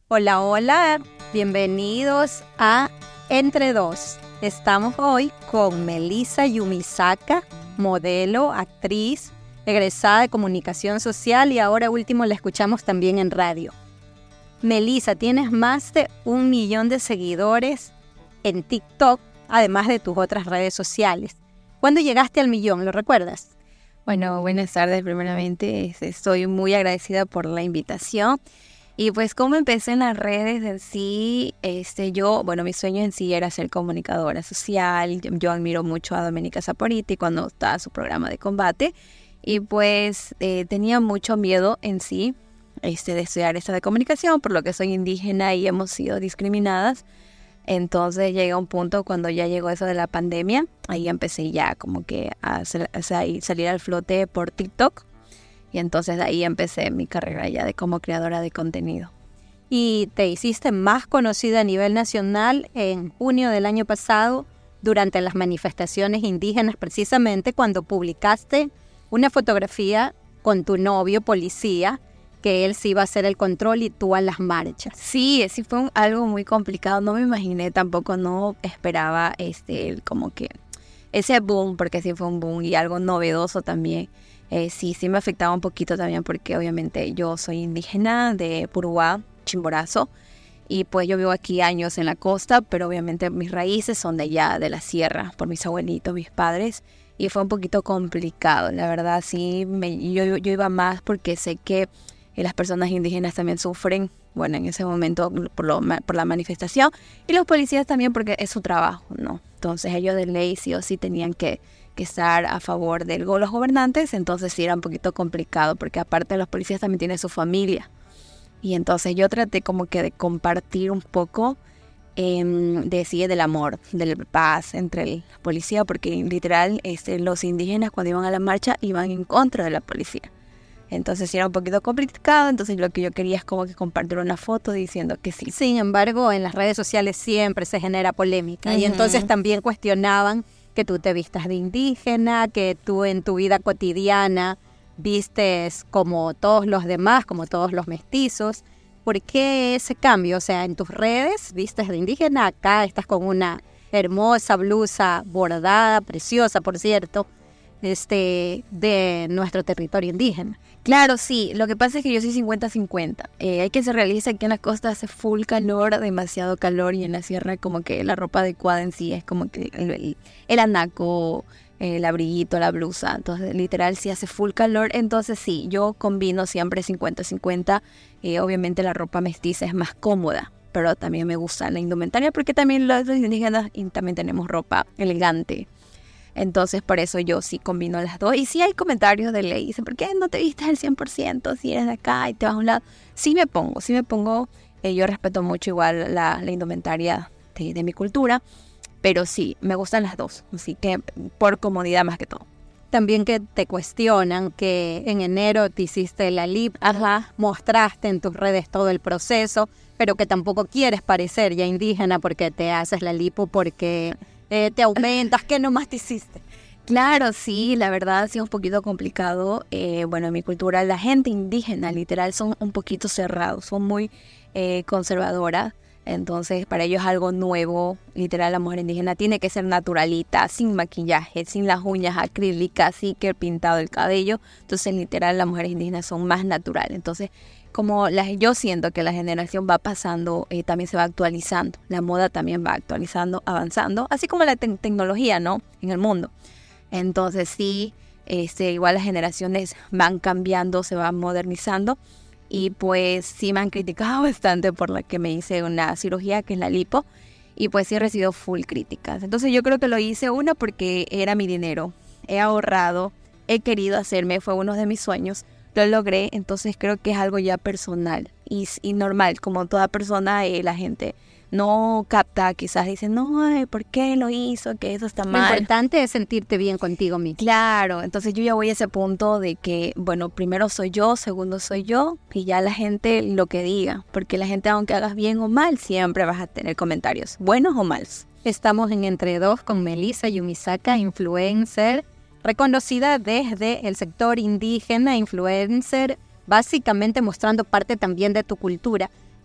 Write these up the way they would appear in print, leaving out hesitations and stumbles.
Hola, hola, bienvenidos a Entre Dos. Estamos hoy con Melissa Yumisaka, modelo, actriz, egresada de comunicación social y ahora último la escuchamos también en radio. Melissa, tienes más de 1 millón de seguidores en TikTok, además de tus otras redes sociales. ¿Cuándo llegaste al millón? ¿Lo recuerdas? Bueno, buenas tardes primeramente. Estoy muy agradecida por la invitación. Y pues como empecé en las redes en sí, mi sueño en sí era ser comunicadora social. Yo admiro mucho a Domenica Saporiti cuando estaba en su programa de combate. Y pues tenía mucho miedo en sí de estudiar esta de comunicación, por lo que soy indígena y hemos sido discriminadas. Entonces llega un punto cuando ya llegó eso de la pandemia, ahí empecé ya como que a salir al flote por TikTok. Y entonces de ahí empecé mi carrera ya de como creadora de contenido. Y te hiciste más conocida a nivel nacional en junio del año pasado durante las manifestaciones indígenas, precisamente cuando publicaste una fotografía con tu novio policía, que él sí iba a hacer el control y tú a las marchas. Sí fue algo muy complicado, no me imaginé tampoco, no esperaba como que ese boom, porque sí fue un boom y algo novedoso también. Sí me afectaba un poquito también porque obviamente yo soy indígena de Puruá, Chimborazo, y pues yo vivo aquí años en la costa, pero obviamente mis raíces son de allá, de la sierra, por mis abuelitos, mis padres, y fue un poquito complicado, la verdad. Sí, yo iba más porque sé que las personas indígenas también sufren, bueno, en ese momento por la manifestación, y los policías también porque es su trabajo, ¿no? Entonces ellos de ley sí o sí tenían que estar a favor de los gobernantes, entonces sí era un poquito complicado, porque aparte los policías también tienen su familia. Y entonces yo traté como que de compartir un poco del amor, de la paz entre el policía, porque literal los indígenas cuando iban a la marcha iban en contra de la policía. Entonces sí era un poquito complicado, entonces lo que yo quería es como que compartir una foto diciendo que sí. Sin embargo, en las redes sociales siempre se genera polémica y entonces también cuestionaban que tú te vistas de indígena, que tú en tu vida cotidiana vistes como todos los demás, como todos los mestizos. ¿Por qué ese cambio? O sea, en tus redes vistes de indígena, acá estás con una hermosa blusa bordada, preciosa, por cierto, de nuestro territorio indígena. Claro, sí. Lo que pasa es que yo soy 50-50. Hay que se realiza aquí en la costa hace full calor, demasiado calor, y en la sierra como que la ropa adecuada en sí es como que el anaco, el abriguito, la blusa. Entonces, literal, sí hace full calor. Entonces, sí, yo combino siempre 50-50. Obviamente la ropa mestiza es más cómoda, pero también me gusta la indumentaria porque también los indígenas también tenemos ropa elegante. Entonces, por eso yo sí combino las dos. Y sí hay comentarios de ley. Dicen, ¿por qué no te vistes al 100% si eres de acá y te vas a un lado? Sí me pongo. Yo respeto mucho igual la indumentaria de mi cultura. Pero sí, me gustan las dos. Así que por comodidad más que todo. También que te cuestionan que en enero te hiciste la lipo. Ajá. Mostraste en tus redes todo el proceso, pero que tampoco quieres parecer ya indígena porque te haces la lipo, porque te aumentas. ¿Qué nomás te hiciste? Claro, sí, la verdad sí es un poquito complicado. En mi cultura la gente indígena literal son un poquito cerrados, son muy conservadoras. Entonces para ellos es algo nuevo. Literal la mujer indígena tiene que ser naturalita, sin maquillaje, sin las uñas acrílicas, así que el pintado del cabello. Entonces literal las mujeres indígenas son más naturales. Entonces yo siento que la generación va pasando, también se va actualizando. La moda también va actualizando, avanzando, así como la tecnología, ¿no? En el mundo. Entonces sí, igual las generaciones van cambiando, se van modernizando. Y pues sí me han criticado bastante por la que me hice una cirugía que es la lipo. Y pues sí he recibido full críticas. Entonces yo creo que lo hice porque era mi dinero. He ahorrado, he querido hacerme, fue uno de mis sueños. Lo logré, entonces creo que es algo ya personal y normal. Como toda persona, la gente no capta, quizás dicen, no, ¿por qué lo hizo? Que eso está mal. Lo importante es sentirte bien contigo mismo. Claro, entonces yo ya voy a ese punto de que, bueno, primero soy yo, segundo soy yo, y ya la gente lo que diga, porque la gente, aunque hagas bien o mal, siempre vas a tener comentarios, buenos o malos. Estamos en Entre Dos con Melissa Yumisaka, influencer, reconocida desde el sector indígena, influencer, básicamente mostrando parte también de tu cultura.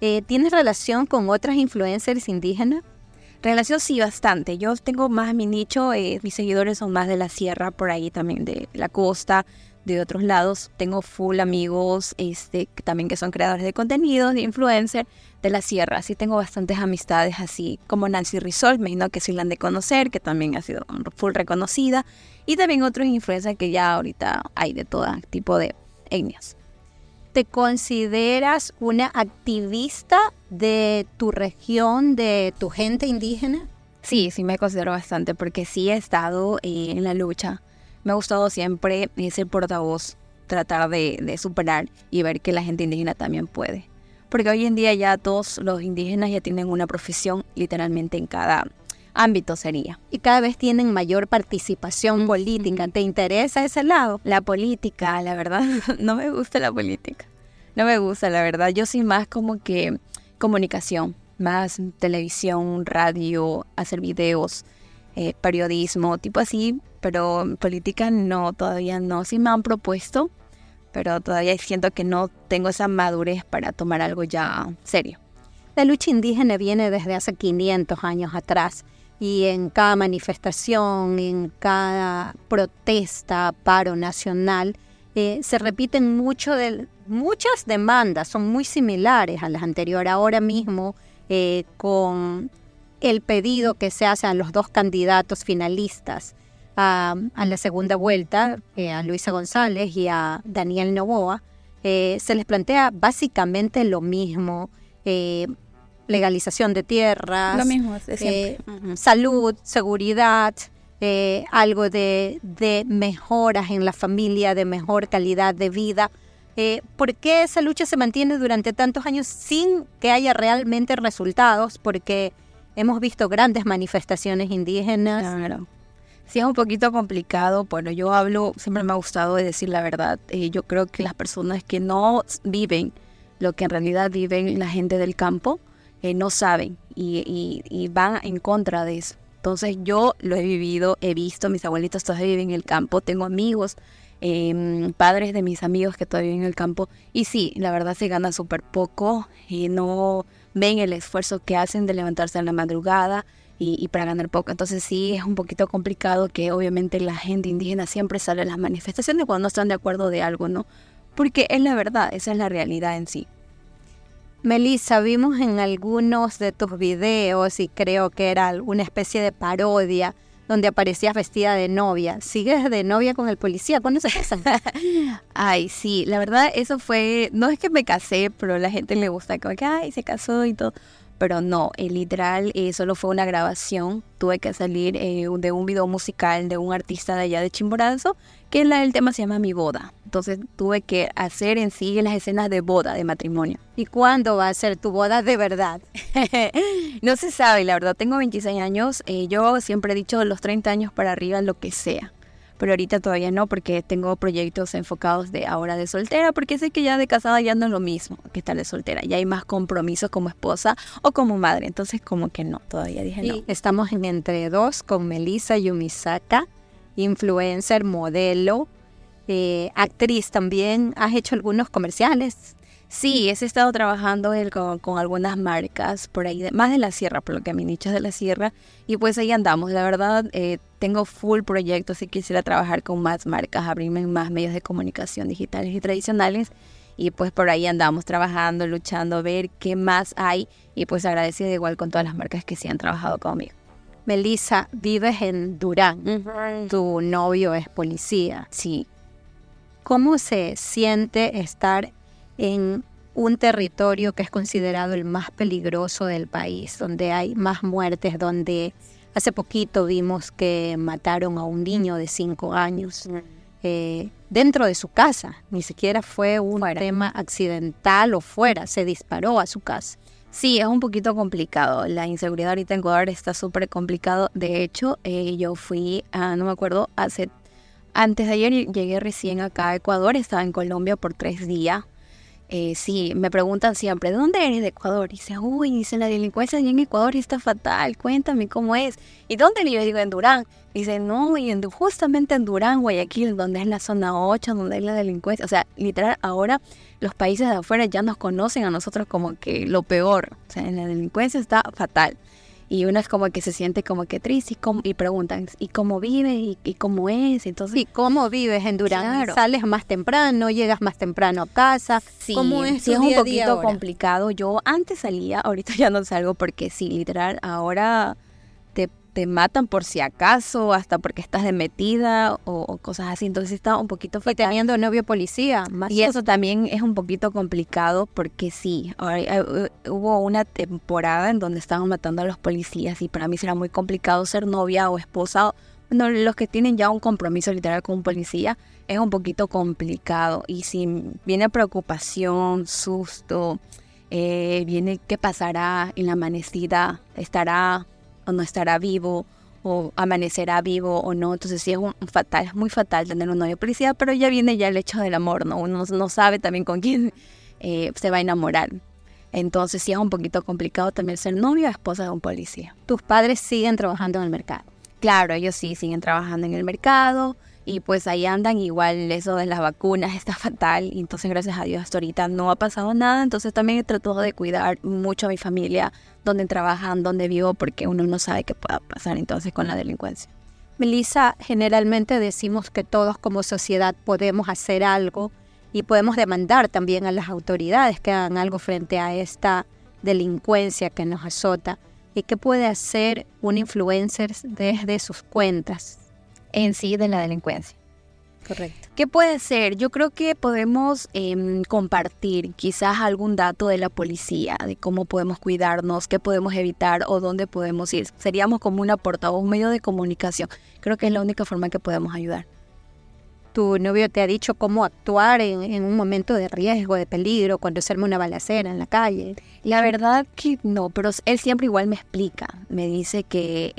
¿Tienes relación con otras influencers indígenas? Relación sí, bastante. Yo tengo más mi nicho, mis seguidores son más de la sierra, por ahí también de la costa, de otros lados. Tengo full amigos también que son creadores de contenido, de influencer de la sierra. Así tengo bastantes amistades así como Nancy Rizol, me imagino que sí la han de conocer, que también ha sido full reconocida. Y también otros influencers que ya ahorita hay de todo tipo de etnias. ¿Te consideras una activista de tu región, de tu gente indígena? Sí, sí me considero bastante porque sí he estado en la lucha. Me ha gustado siempre ser portavoz, tratar de superar y ver que la gente indígena también puede. Porque hoy en día ya todos los indígenas ya tienen una profesión literalmente en cada ámbito sería. Y cada vez tienen mayor participación política. ¿Te interesa ese lado? La política, la verdad, no me gusta la política. No me gusta, la verdad. Yo soy más como que comunicación, más televisión, radio, hacer videos, periodismo, tipo así. Pero política no, todavía no. Sí me han propuesto, pero todavía siento que no tengo esa madurez para tomar algo ya serio. La lucha indígena viene desde hace 500 años atrás. Y en cada manifestación, en cada protesta, paro nacional, se repiten muchas demandas, son muy similares a las anteriores. Ahora mismo, con el pedido que se hace a los dos candidatos finalistas a la segunda vuelta, a Luisa González y a Daniel Noboa, se les plantea básicamente lo mismo. Legalización de tierras, lo mismo de siempre. Salud, seguridad, algo de mejoras en la familia, de mejor calidad de vida. ¿Por qué esa lucha se mantiene durante tantos años sin que haya realmente resultados? Porque hemos visto grandes manifestaciones indígenas. Claro. Sí, es un poquito complicado. Bueno, yo siempre me ha gustado decir la verdad. Yo creo que las personas que no viven lo que en realidad viven la gente del campo, no saben y van en contra de eso. Entonces yo lo he vivido, he visto, mis abuelitos todavía viven en el campo, tengo amigos, padres de mis amigos que todavía viven en el campo y sí, la verdad se gana súper poco y no ven el esfuerzo que hacen de levantarse en la madrugada y para ganar poco. Entonces sí, es un poquito complicado que obviamente la gente indígena siempre sale a las manifestaciones cuando no están de acuerdo de algo, ¿no? Porque es la verdad, esa es la realidad en sí. Melissa, vimos en algunos de tus videos y creo que era una especie de parodia donde aparecías vestida de novia. ¿Sigues de novia con el policía? ¿Cuándo se casan? Ay, sí, la verdad eso fue, no es que me casé, pero a la gente le gusta como que, ay, se casó y todo. Pero no, literal, solo fue una grabación. Tuve que salir de un video musical de un artista de allá de Chimborazo, que el tema se llama Mi Boda. Entonces tuve que hacer en sí las escenas de boda, de matrimonio. ¿Y cuándo va a ser tu boda de verdad? No se sabe, la verdad, tengo 26 años. Yo siempre he dicho de los 30 años para arriba lo que sea. Pero ahorita todavía no, porque tengo proyectos enfocados de ahora de soltera, porque sé que ya de casada ya no es lo mismo que estar de soltera. Ya hay más compromisos como esposa o como madre. Entonces como que no, todavía dije no. Estamos en Entre Dos con Melissa Yumisaka, influencer, modelo, actriz también. ¿Has hecho algunos comerciales? Sí, he estado trabajando con algunas marcas por ahí, más de la sierra, por lo que mi nicho es de la sierra, y pues ahí andamos. La verdad, tengo full proyectos y quisiera trabajar con más marcas, abrirme en más medios de comunicación digitales y tradicionales, y pues por ahí andamos trabajando, luchando, ver qué más hay, y pues agradecida igual con todas las marcas que sí han trabajado conmigo. Melissa, vives en Durán, Tu novio es policía. Sí. ¿Cómo se siente estar en un territorio que es considerado el más peligroso del país, donde hay más muertes, donde hace poquito vimos que mataron a un niño de 5 años dentro de su casa? Ni siquiera fue un tema accidental o fuera, se disparó a su casa. Sí, es un poquito complicado. La inseguridad ahorita en Ecuador está súper complicado. De hecho, yo fui, no me acuerdo, antes de ayer llegué recién acá a Ecuador, estaba en Colombia por 3 días. sí, me preguntan siempre, ¿de dónde eres? De Ecuador. Y dice, uy, dice, la delincuencia allá en Ecuador está fatal, cuéntame cómo es. ¿Y dónde vives? Digo, en Durán. Dice, no, y justamente en Durán, Guayaquil, donde es la zona 8, donde hay la delincuencia. O sea, literal, ahora los países de afuera ya nos conocen a nosotros como que lo peor. O sea, la delincuencia está fatal. Y uno es como que se siente como que triste y preguntan, ¿y cómo vive? ¿Y cómo es? Entonces, ¿Y cómo vives en Durán? Claro. ¿Sales más temprano? ¿Llegas más temprano a casa? Sí, ¿Cómo es sí tu es un día a día poquito ahora? complicado. Yo antes salía, ahorita ya no salgo porque sí, literal, ahora te matan por si acaso, hasta porque estás de metida o cosas así. Entonces está un poquito Y fatal. teniendo novio policía, más Y eso también es un poquito complicado porque sí, hubo una temporada en donde estaban matando a los policías y para mí será muy complicado ser novia o esposa. Bueno, los que tienen ya un compromiso literal con un policía es un poquito complicado. Y si viene preocupación, susto, viene qué pasará en la amanecida, estará o no estará vivo, o amanecerá vivo o no. Entonces sí es fatal, es muy fatal tener un novio policía, pero ya viene ya el hecho del amor, ¿no? Uno no sabe también con quién se va a enamorar. Entonces sí es un poquito complicado también ser novio o esposa de un policía. tus padres siguen trabajando en el mercado. Claro, ellos sí siguen trabajando en el mercado y pues ahí andan. Igual eso de las vacunas está fatal, y entonces gracias a Dios hasta ahorita no ha pasado nada. Entonces también trato de cuidar mucho a mi familia, donde trabajan, donde vivo, porque uno no sabe qué pueda pasar entonces con la delincuencia. Melissa, generalmente decimos que todos como sociedad podemos hacer algo y podemos demandar también a las autoridades que hagan algo frente a esta delincuencia que nos azota. ¿Y qué puede hacer un influencer desde sus cuentas? En sí de la delincuencia. Correcto. ¿Qué puede ser? Yo creo que podemos compartir quizás algún dato de la policía, de cómo podemos cuidarnos, qué podemos evitar o dónde podemos ir. Seríamos como una portavoz, un medio de comunicación. Creo que es la única forma que podemos ayudar. ¿Tu novio te ha dicho cómo actuar en un momento de riesgo, de peligro, cuando se arma una balacera en la calle? La verdad que no, pero él siempre igual me explica. Me dice que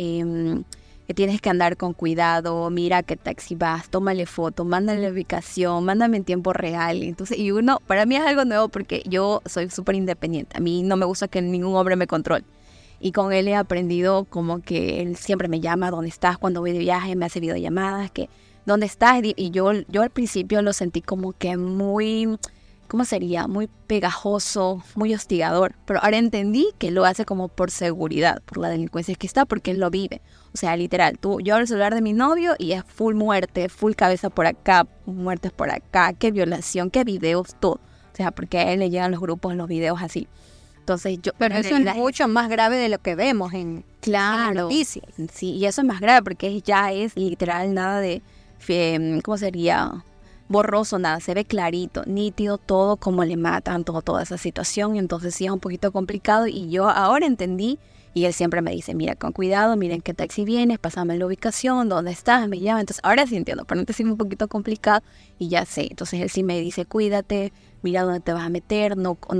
tienes que andar con cuidado, mira a qué taxi vas, tómale foto, mándale la ubicación, mándame en tiempo real. Entonces, y uno, para mí es algo nuevo porque yo soy súper independiente. A mí no me gusta que ningún hombre me controle. Y con él he aprendido como que él siempre me llama, ¿dónde estás? Cuando voy de viaje me hace videollamadas, que ¿dónde estás? Y yo al principio lo sentí como que muy, ¿cómo sería? Muy pegajoso, muy hostigador. Pero ahora entendí que lo hace como por seguridad, por la delincuencia que está, porque él lo vive. O sea, literal, yo abro el celular de mi novio y es full muerte, full cabeza por acá, muertes por acá, qué violación, qué videos, todo. O sea, porque a él le llegan los grupos, los videos así. Entonces Pero eso es mucho más grave de lo que vemos en las noticias. Sí, y eso es más grave porque ya es literal nada de, ¿cómo sería? Borroso, nada, se ve clarito, nítido, todo como le matan, toda esa situación. Entonces sí es un poquito complicado y yo ahora entendí. Y él siempre me dice, mira, con cuidado, miren qué taxi vienes, pásame la ubicación, dónde estás, me llama. Entonces ahora sí entiendo, pero antes sí un poquito complicado y ya sé. Entonces él sí me dice, cuídate, mira dónde te vas a meter,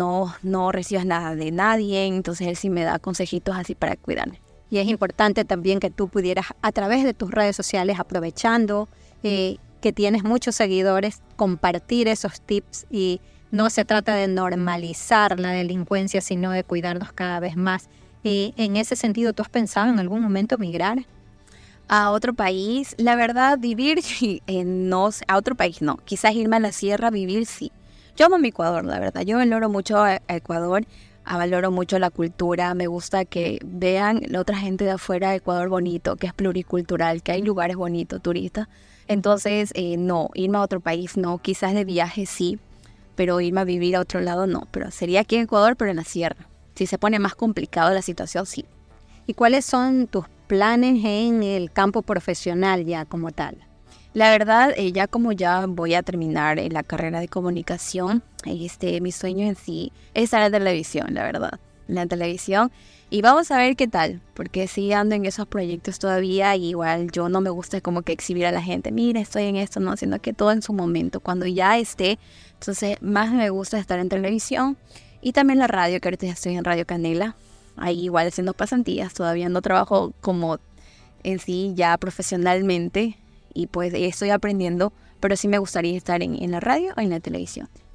no recibas nada de nadie. Entonces él sí me da consejitos así para cuidarme. Y es importante también que tú pudieras, a través de tus redes sociales, aprovechando que tienes muchos seguidores, compartir esos tips. Y no se trata de normalizar la delincuencia, sino de cuidarnos cada vez más. En ese sentido, ¿tú has pensado en algún momento migrar a otro país? La verdad, vivir no, a otro país no. Quizás irme a la sierra, vivir sí. Yo amo mi Ecuador, la verdad. Yo valoro mucho a Ecuador, valoro mucho la cultura. Me gusta que vean la otra gente de afuera de Ecuador bonito, que es pluricultural, que hay lugares bonitos, turistas. Entonces, no, irme a otro país no. Quizás de viaje sí, pero irme a vivir a otro lado no. Pero sería aquí en Ecuador, pero en la sierra. Si se pone más complicado la situación, sí. ¿Y cuáles son tus planes en el campo profesional ya como tal? La verdad, ya voy a terminar la carrera de comunicación, mi sueño en sí es estar en televisión, la verdad. En la televisión. Y vamos a ver qué tal, porque sí ando en esos proyectos todavía. Y igual yo no me gusta como que exhibir a la gente, mira, estoy en esto, no, sino que todo en su momento, cuando ya esté. Entonces, más me gusta estar en televisión. Y también la radio, que ahorita ya estoy en Radio Canela, ahí igual haciendo pasantías, todavía no trabajo como en sí ya profesionalmente y pues estoy aprendiendo, pero sí me gustaría estar en la radio o en la televisión.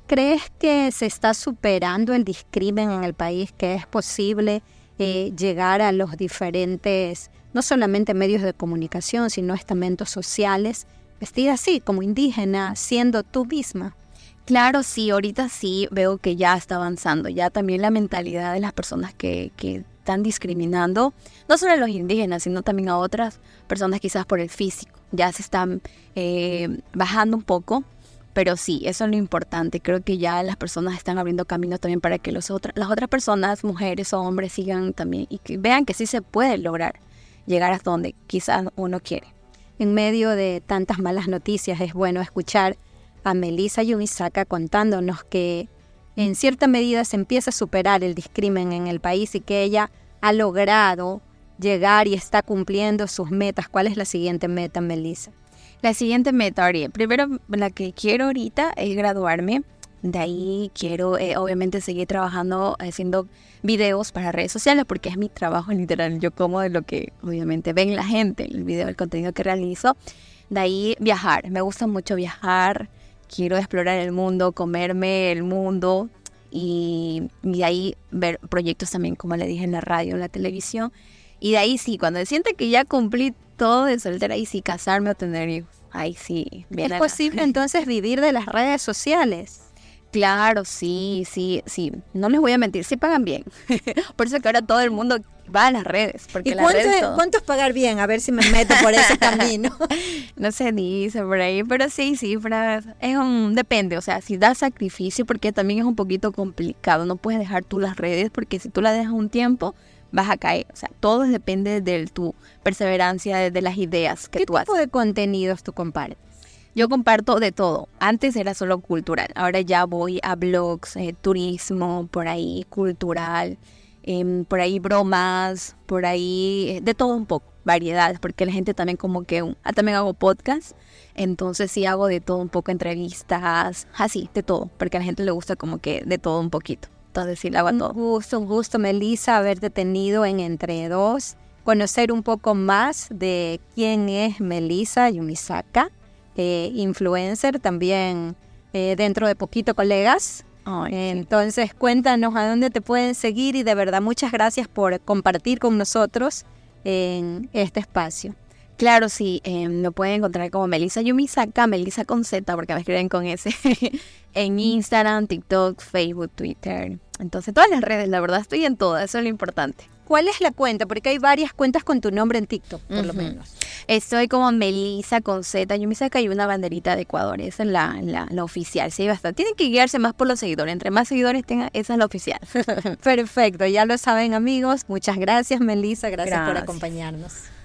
¿Crees que se está superando el discrimen en el país? ¿Que es posible llegar a los diferentes, no solamente medios de comunicación, sino estamentos sociales, vestida así, como indígena, siendo tú misma? Claro, sí, ahorita sí veo que ya está avanzando, ya también la mentalidad de las personas que están discriminando, no solo a los indígenas, sino también a otras personas quizás por el físico, ya se están bajando un poco, pero sí, eso es lo importante, creo que ya las personas están abriendo caminos también para que las otras personas, mujeres o hombres, sigan también y que vean que sí se puede lograr llegar hasta donde quizás uno quiere. En medio de tantas malas noticias es bueno escuchar a Melissa Yumisaka contándonos que en cierta medida se empieza a superar el discrimen en el país y que ella ha logrado llegar y está cumpliendo sus metas. ¿Cuál es la siguiente meta, Melissa? La siguiente meta, Ari, primero la que quiero ahorita es graduarme. De ahí quiero obviamente seguir trabajando haciendo videos para redes sociales porque es mi trabajo literal. Yo como de lo que obviamente ven la gente, el video, el contenido que realizo. De ahí viajar, me gusta mucho viajar. Quiero explorar el mundo, comerme el mundo y de ahí ver proyectos también, como le dije, en la radio, en la televisión. Y de ahí sí, cuando sienta que ya cumplí todo de soltera, ahí sí casarme o tener hijos. Ahí sí. ¿Es posible entonces vivir de las redes sociales? Claro, sí. No les voy a mentir, sí pagan bien. Por eso que ahora todo el mundo va a las redes. Porque ¿Y cuánto es pagar bien? A ver si me meto por ese camino. No se dice por ahí, pero sí, depende. O sea, si da sacrificio, porque también es un poquito complicado. No puedes dejar tú las redes, porque si tú las dejas un tiempo, vas a caer. O sea, todo depende de tu perseverancia, de las ideas que tú haces. ¿Qué tipo de contenidos tú compartes? Yo comparto de todo. Antes era solo cultural. Ahora ya voy a blogs, turismo, por ahí cultural, por ahí bromas, por ahí de todo un poco, variedades, porque la gente también como que... también hago podcast, entonces sí hago de todo un poco, entrevistas, así, de todo, porque a la gente le gusta como que de todo un poquito. Entonces sí, le hago todo. Un gusto, Melissa, haberte tenido en Entre Dos, conocer un poco más de quién es Melissa Yumisaka. Influencer, también dentro de poquito colegas. Entonces cuéntanos a dónde te pueden seguir y de verdad muchas gracias por compartir con nosotros en este espacio. Claro, sí, me pueden encontrar como Melissa Yumisaka, Melissa con Z porque me escriben con S, en Instagram, TikTok, Facebook, Twitter, entonces todas las redes, la verdad estoy en todas, eso es lo importante. ¿Cuál es la cuenta? Porque hay varias cuentas con tu nombre en TikTok, por lo menos. Estoy como Melissa con Z, Yumisaka y una banderita de Ecuador. Esa es la oficial. Sí, bastante. Tienen que guiarse más por los seguidores. Entre más seguidores tengan, esa es la oficial. Perfecto, ya lo saben, amigos. Muchas gracias, Melissa. Gracias por acompañarnos.